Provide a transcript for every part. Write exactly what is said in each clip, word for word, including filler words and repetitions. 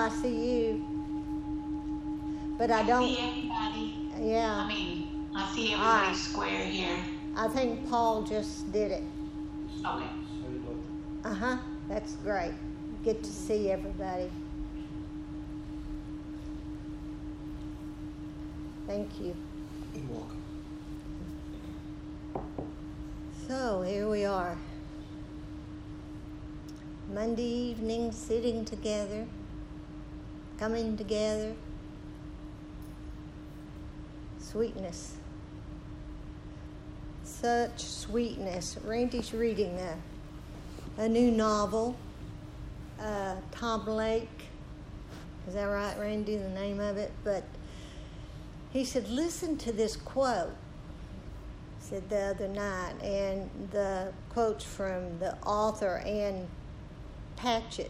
I see you. But I don't. I see everybody. Yeah. I mean, I see everybody square here. I think Paul just did it. Okay. Uh-huh. That's great. Get to see everybody. Thank you. You're welcome. So here we are. Monday evening, sitting together, coming together. Sweetness. Such sweetness. Randy's reading a, a new novel, uh, Tom Lake. Is that right, Randy, the name of it? But he said, listen to this quote, said the other night, and the quote's from the author, Ann Patchett.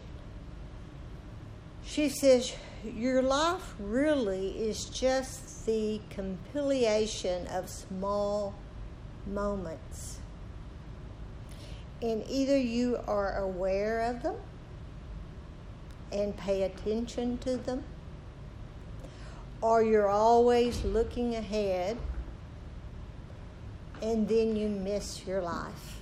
She says, your life really is just the compilation of small moments. And either you are aware of them and pay attention to them, or you're always looking ahead and then you miss your life.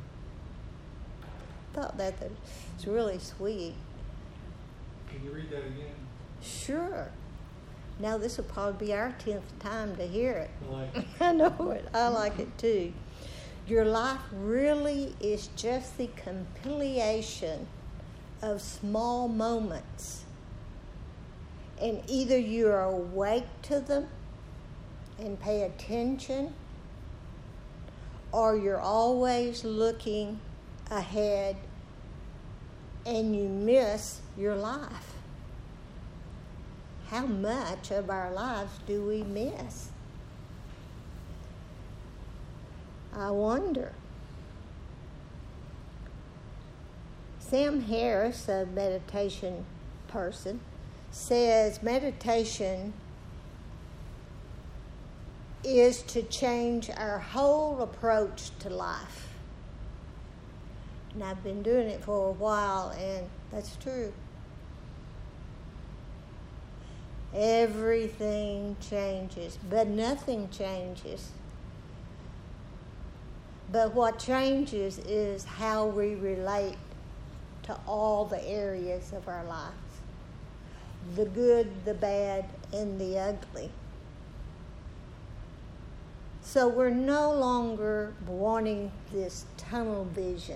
I thought that was really sweet. Can you read that again? Sure. Now this will probably be our tenth time to hear it. I like it. I know it. I like it too. Your life really is just the compilation of small moments. And either you're awake to them and pay attention, or you're always looking ahead and you miss your life. How much of our lives do we miss? I wonder. Sam Harris, a meditation person, says meditation is to change our whole approach to life. And I've been doing it for a while, and that's true. Everything changes, but nothing changes. But what changes is how we relate to all the areas of our lives. The good, the bad, and the ugly. So we're no longer wanting this tunnel vision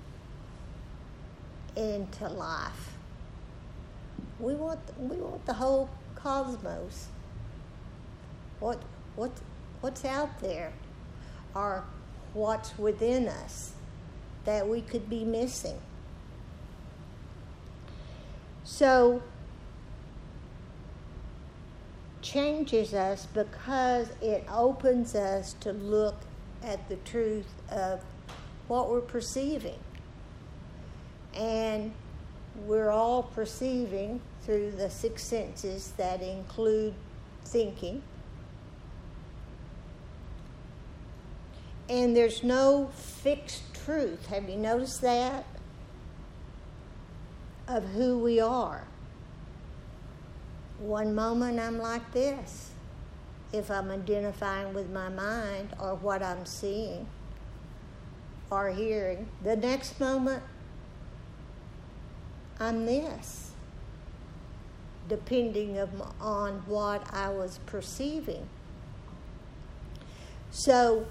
into life. We want we want the whole cosmos. What what what's out there, or what's within us that we could be missing. So changes us because it opens us to look at the truth of what we're perceiving. And we're all perceiving through the six senses that include thinking. And there's no fixed truth. Have you noticed that? Of who we are. One moment I'm like this, if I'm identifying with my mind or what I'm seeing or hearing. The next moment, I'm this, depending on what I was perceiving. So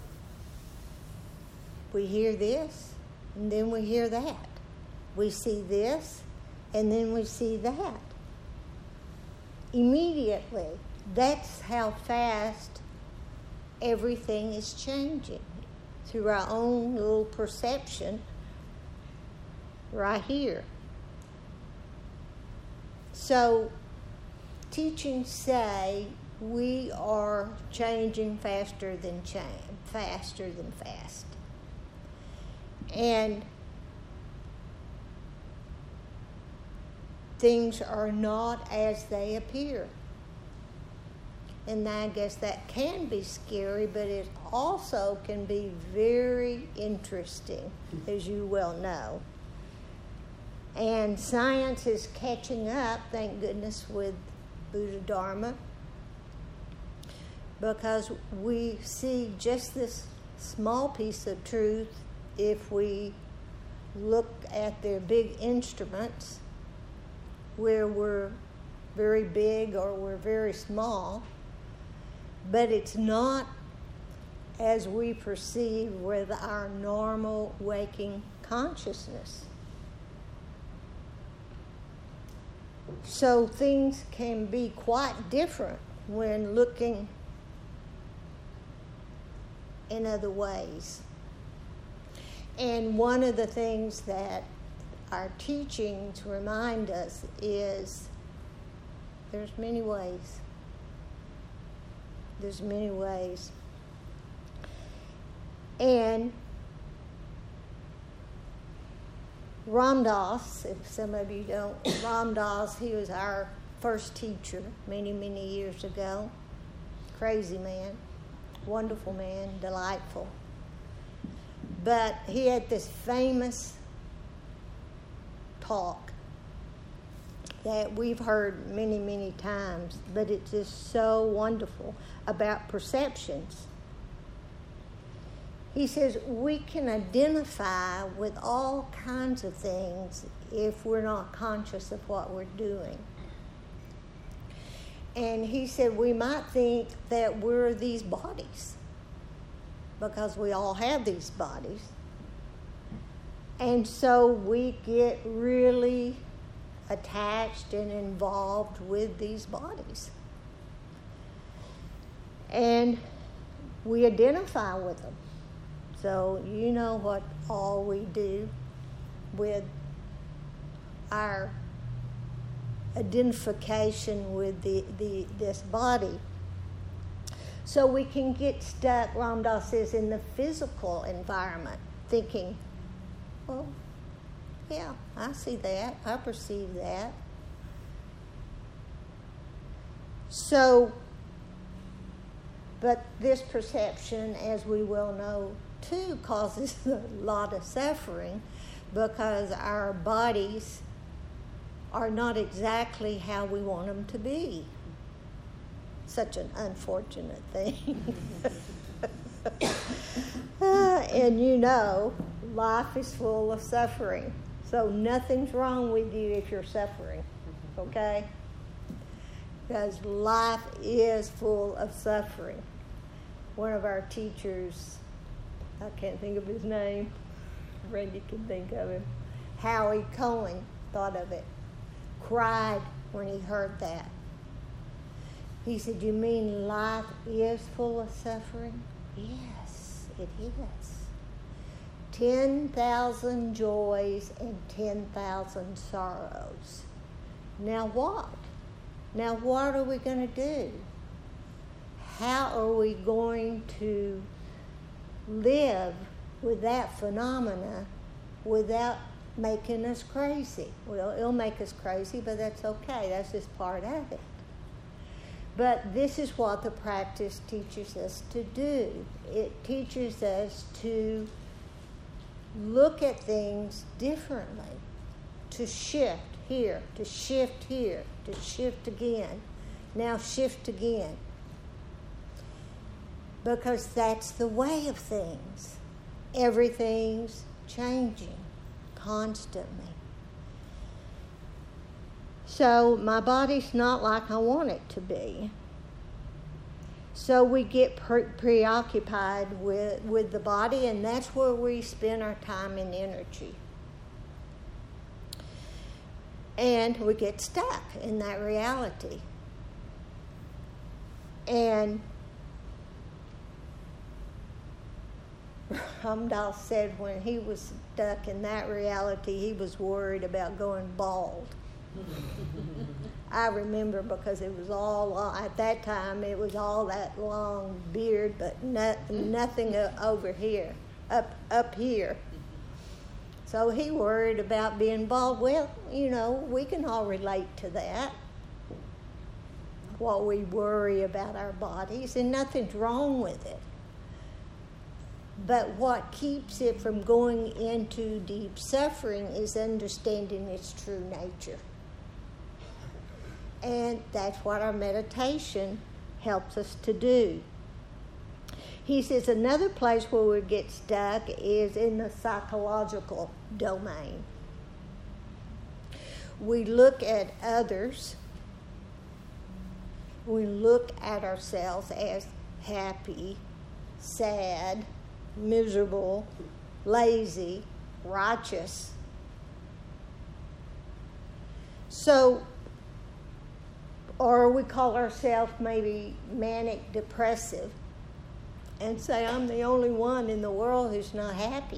we hear this, and then we hear that. We see this, and then we see that. Immediately, that's how fast everything is changing through our own little perception right here. So, teachings say we are changing faster than change, faster than fast. And things are not as they appear. And I guess that can be scary, but it also can be very interesting, as you well know. And science is catching up, thank goodness, with Buddha Dharma, because we see just this small piece of truth if we look at their big instruments where we're very big or we're very small, but it's not as we perceive with our normal waking consciousness. So things can be quite different when looking in other ways. And one of the things that our teachings remind us is there's many ways. There's many ways. And Ram Dass, if some of you don't, Ram Dass, he was our first teacher many, many years ago. Crazy man, wonderful man, delightful. But he had this famous talk that we've heard many, many times, but it's just so wonderful about perceptions. He says we can identify with all kinds of things if we're not conscious of what we're doing. And he said we might think that we're these bodies because we all have these bodies. And so we get really attached and involved with these bodies. And we identify with them. So you know what all we do with our identification with the, the this body. So we can get stuck, Ram Dass says, in the physical environment, thinking, well, yeah, I see that, I perceive that. So, but this perception, as we well know, too, causes a lot of suffering because our bodies are not exactly how we want them to be. Such an unfortunate thing. uh, and you know, life is full of suffering. So nothing's wrong with you if you're suffering, okay? Because life is full of suffering. One of our teachers, I can't think of his name, Randy can think of him, Howie Cohen thought of it, cried when he heard that. He said, you mean life is full of suffering? Yes, it is. ten thousand joys and ten thousand sorrows. Now what? Now what are we going to do? How are we going to live with that phenomena without making us crazy? Well, it'll make us crazy, but that's okay. That's just part of it. But this is what the practice teaches us to do. It teaches us to look at things differently, to shift here, to shift here, to shift again, now shift again. Because that's the way of things. Everything's changing constantly. So my body's not like I want it to be. So we get pre- preoccupied with, with the body, and that's where we spend our time and energy. And we get stuck in that reality. And Ram Dass said when he was stuck in that reality, he was worried about going bald. I remember because it was all, at that time, it was all that long beard, but not, nothing over here, up up here. So he worried about being bald. Well, you know, we can all relate to that, what we worry about our bodies, and nothing's wrong with it. But what keeps it from going into deep suffering is understanding its true nature. And that's what our meditation helps us to do. He says another place where we get stuck is in the psychological domain. We look at others, we look at ourselves as happy, sad, miserable, lazy, righteous. So, or we call ourselves maybe manic depressive and say, I'm the only one in the world who's not happy.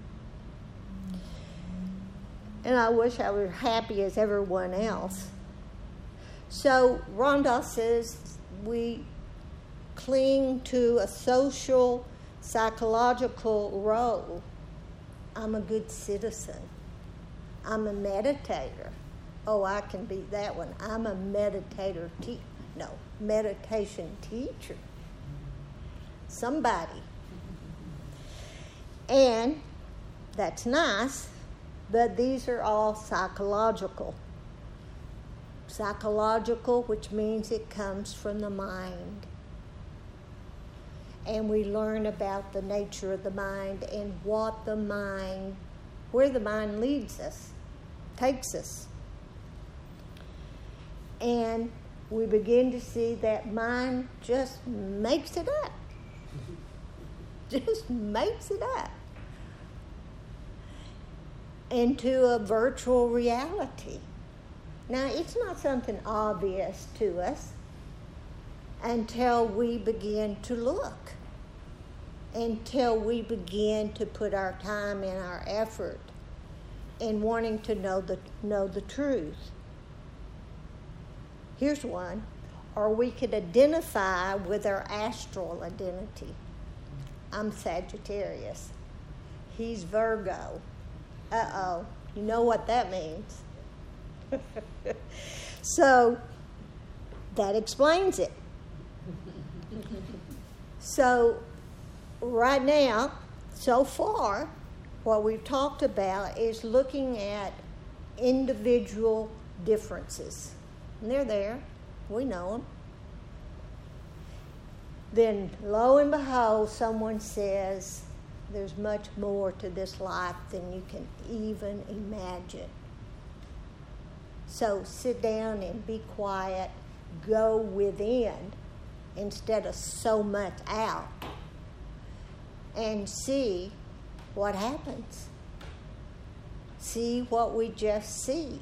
And I wish I were happy as everyone else. So Ram Dass says we cling to a social, psychological role. I'm a good citizen. I'm a meditator. Oh, I can be that one. I'm a meditator, te- no, meditation teacher. Somebody. And that's nice, but these are all psychological. Psychological, which means it comes from the mind. And we learn about the nature of the mind and what the mind, where the mind leads us, takes us. And we begin to see that mind just makes it up. Just makes it up into a virtual reality. Now, it's not something obvious to us until we begin to look, until we begin to put our time and our effort in wanting to know the, know the truth. Here's one. Or we could identify with our astral identity. I'm Sagittarius. He's Virgo. Uh-oh. You know what that means. So, that explains it. So, right now, so far, what we've talked about is looking at individual differences. And they're there. We know them. Then, lo and behold, someone says, there's much more to this life than you can even imagine. So sit down and be quiet. Go within instead of so much out. And see what happens. See what we just see.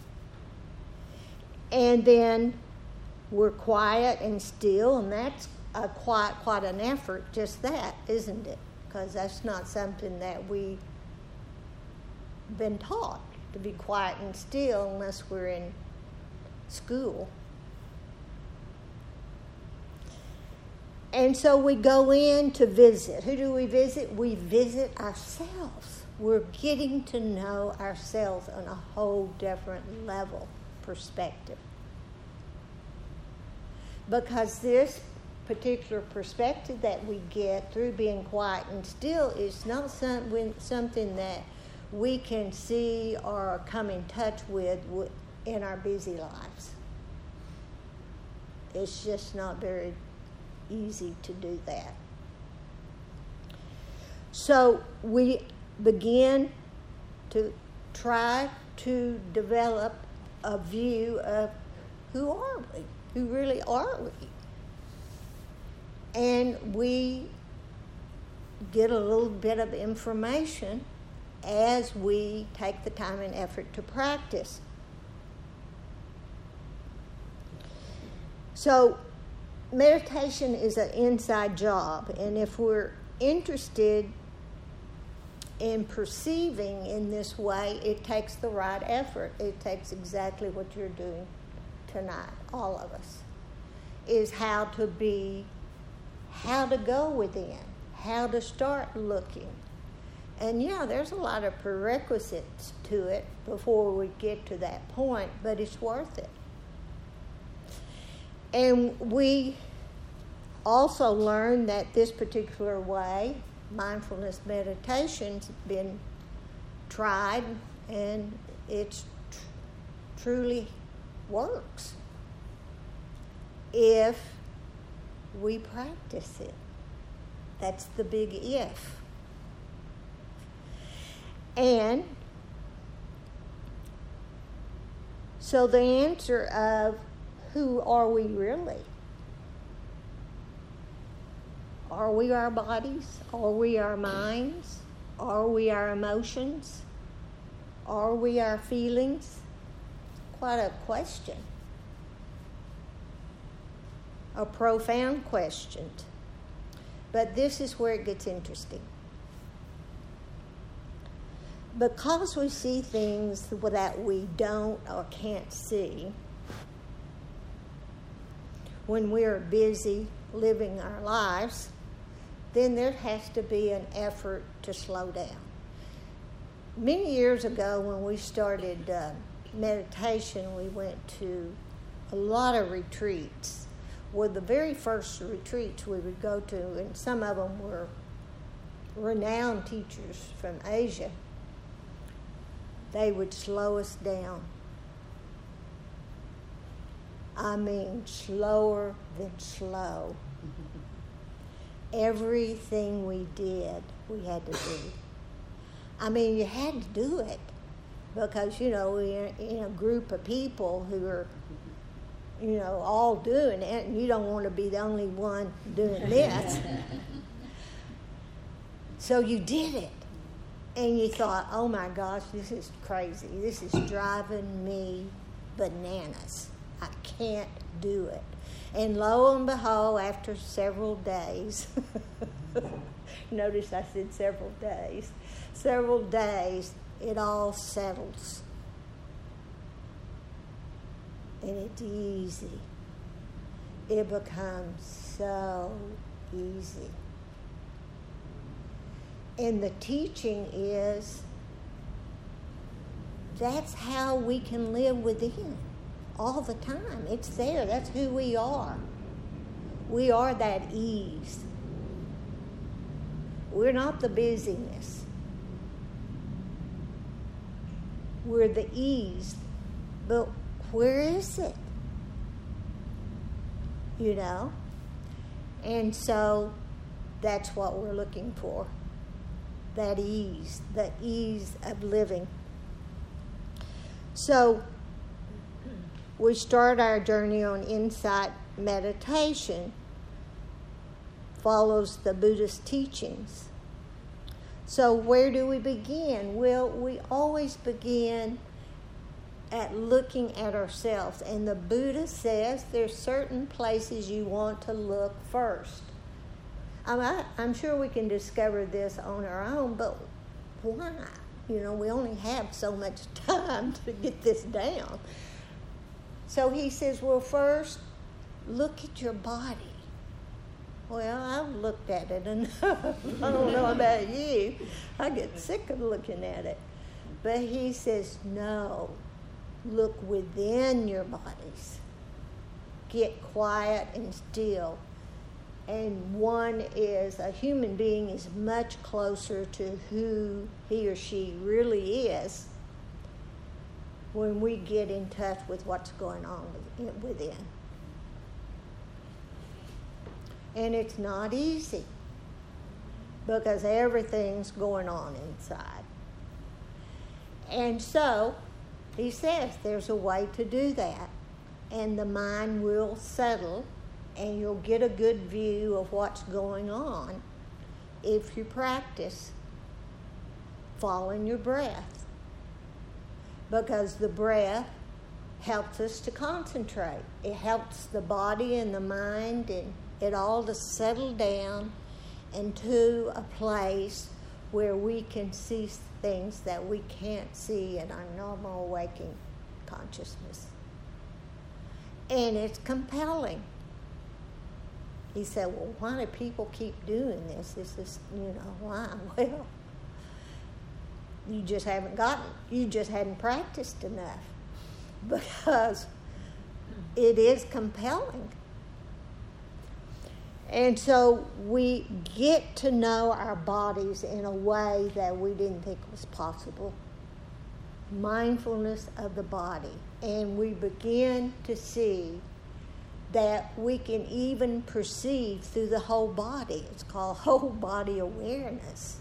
And then we're quiet and still, and that's a quite, quite an effort, just that, isn't it? Because that's not something that we've been taught, to be quiet and still unless we're in school. And so we go in to visit. Who do we visit? We visit ourselves. We're getting to know ourselves on a whole different level, perspective. Because this particular perspective that we get through being quiet and still is not some, something that we can see or come in touch with in our busy lives. It's just not very easy to do that. So we begin to try to develop a view of who are we? Who really are we? And we get a little bit of information as we take the time and effort to practice. So meditation is an inside job, and if we're interested in perceiving in this way, it takes the right effort. It takes exactly what you're doing tonight, all of us, is how to be, how to go within, how to start looking. And yeah, there's a lot of prerequisites to it before we get to that point, but it's worth it. And we also learn that this particular way, mindfulness meditation's been tried, and it tr- truly works if we practice it. That's the big if. And so the answer of who are we really? Are we our bodies? Are we our minds? Are we our emotions? Are we our feelings? Quite a question. A profound question. But this is where it gets interesting. Because we see things that we don't or can't see, when we're busy living our lives, then there has to be an effort to slow down. Many years ago, when we started uh, meditation, we went to a lot of retreats. Well, the very first retreats we would go to, and some of them were renowned teachers from Asia, they would slow us down. I mean, slower than slow. Everything we did, we had to do. I mean, you had to do it because, you know, we're in a group of people who are, you know, all doing it, and you don't want to be the only one doing this. So you did it. And you thought, oh my gosh, this is crazy. This is driving me bananas. I can't do it. And lo and behold, after several days, notice I said several days, several days, it all settles. And it's easy. It becomes so easy. And the teaching is that's how we can live within all the time. It's there. That's who we are. We are that ease. We're not the busyness. We're the ease. But where is it? You know? And so that's what we're looking for. That ease, the ease of living. So we start our journey on insight meditation, follows the Buddhist teachings. So where do we begin? Well, we always begin at looking at ourselves. And the Buddha says there's certain places you want to look first. I mean, I, I'm sure we can discover this on our own, but why? You know, we only have so much time to get this down. So he says, well, first, look at your body. Well, I've looked at it enough. I don't know about you. I get sick of looking at it. But he says, no, look within your bodies. Get quiet and still. And one is, a human being is much closer to who he or she really is when we get in touch with what's going on within. And it's not easy because everything's going on inside. And so he says there's a way to do that, and the mind will settle, and you'll get a good view of what's going on if you practice following your breath. Because the breath helps us to concentrate. It helps the body and the mind and it all to settle down into a place where we can see things that we can't see in our normal waking consciousness. And it's compelling. He said, well, why do people keep doing this? This is, you know, why? Well, you just haven't gotten, you just hadn't practiced enough. Because it is compelling. And so we get to know our bodies in a way that we didn't think was possible. Mindfulness of the body. And we begin to see that we can even perceive through the whole body. It's called whole body awareness.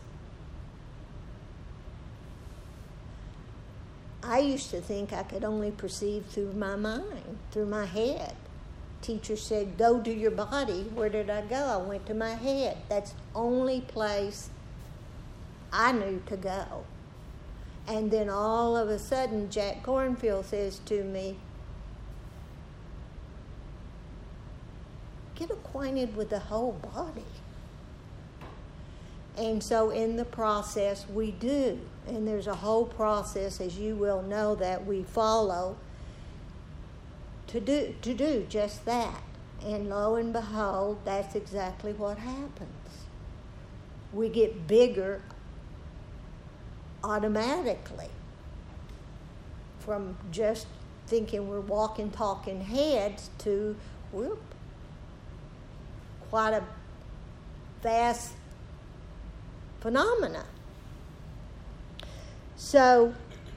I used to think I could only perceive through my mind, through my head. Teacher said, go to your body. Where did I go? I went to my head. That's the only place I knew to go. And then all of a sudden, Jack Cornfield says to me, get acquainted with the whole body. And so in the process, we do. And there's a whole process, as you will know, that we follow to do to do just that. And lo and behold, that's exactly what happens. We get bigger automatically from just thinking we're walking, talking heads to, whoop, quite a vast phenomena. So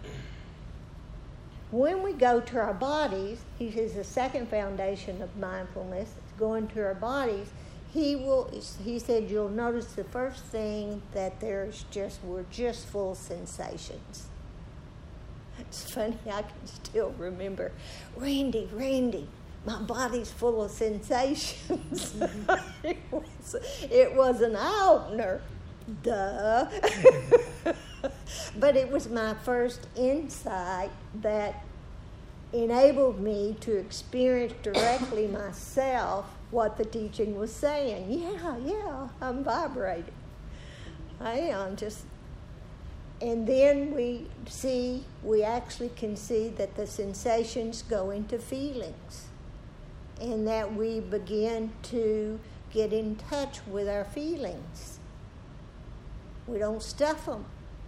when we go to our bodies, he says the second foundation of mindfulness is going to our bodies. He will. He said you'll notice the first thing that there's just we're just full of sensations. It's funny, I can still remember, Randy, Randy, my body's full of sensations. it, was, it was an eye-opener, duh. But it was my first insight that enabled me to experience directly myself what the teaching was saying. Yeah, yeah, I'm vibrating. I am just... And then we see, we actually can see that the sensations go into feelings and that we begin to get in touch with our feelings. We don't stuff them.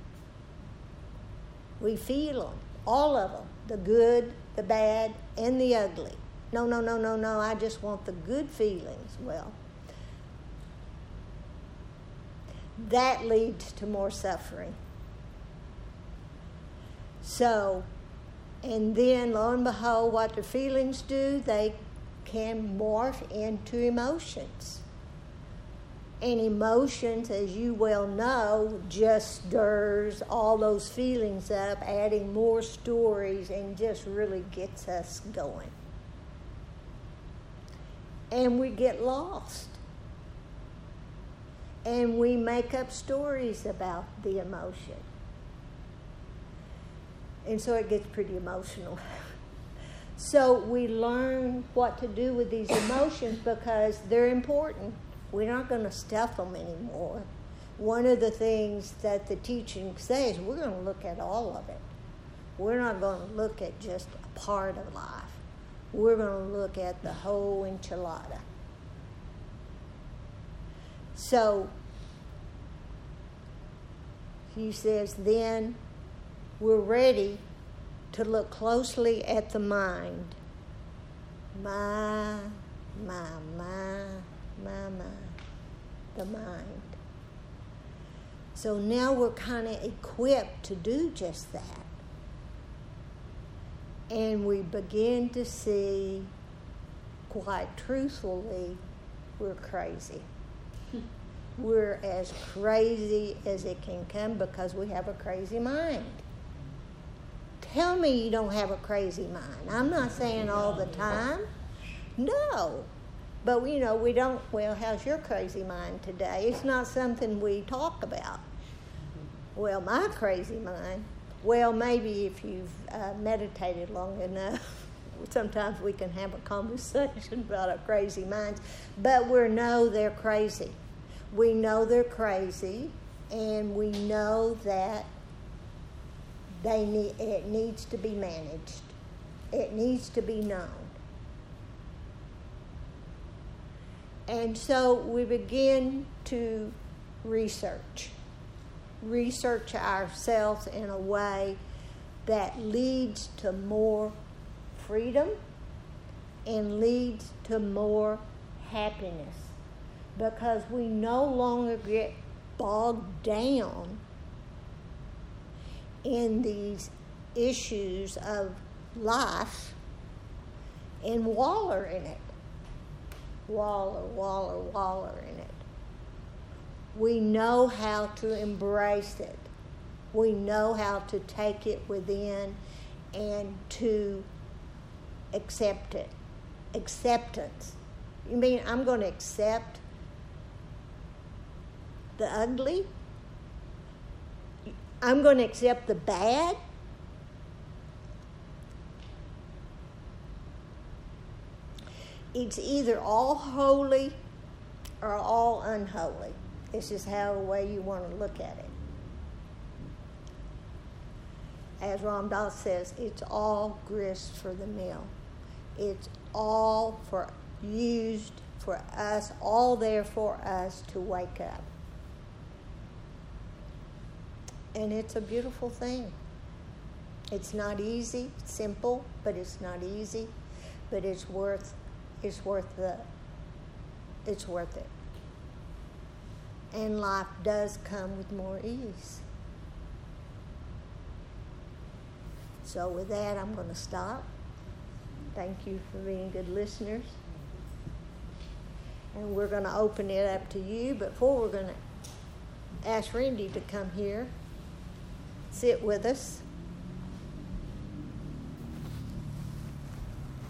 We feel them, all of them, the good, the bad, and the ugly. No, no, no, no, no, I just want the good feelings. Well, that leads to more suffering. So, and then, lo and behold, what the feelings do, they can morph into emotions. And emotions, as you well know, just stirs all those feelings up, adding more stories, and just really gets us going. And we get lost. And we make up stories about the emotion. And so it gets pretty emotional. So we learn what to do with these emotions because they're important. We're not going to stuff them anymore. One of the things that the teaching says, we're going to look at all of it. We're not going to look at just a part of life. We're going to look at the whole enchilada. So he says, then we're ready to look closely at the mind. My, my, my, my, my, the mind. So now we're kind of equipped to do just that. And we begin to see, quite truthfully, we're crazy. We're as crazy as it can come because we have a crazy mind. Tell me you don't have a crazy mind. I'm not saying all the time. No. But, you know, we don't, well, how's your crazy mind today? It's not something we talk about. Well, my crazy mind. Well, maybe if you've uh, meditated long enough, sometimes we can have a conversation about our crazy minds. But we know they're crazy. We know they're crazy, and we know that they need, it needs to be managed. It needs to be known. And so we begin to research. Research ourselves in a way that leads to more freedom and leads to more happiness. because we no longer get bogged down in these issues of life and waller in it. Waller, waller, waller in it. We know how to embrace it. We know how to take it within and to accept it. Acceptance. You mean I'm going to accept the ugly? I'm going to accept the bad? It's either all holy or all unholy. It's just how the way you want to look at it. As Ram Dass says, it's all grist for the mill. It's all for used for us, all there for us to wake up. And it's a beautiful thing. It's not easy, it's simple, but it's not easy. But it's worth it's worth the it's worth it. And life does come with more ease. So with that, I'm going to stop. Thank you for being good listeners. And we're going to open it up to you. But before we're going to ask Randy to come here, sit with us.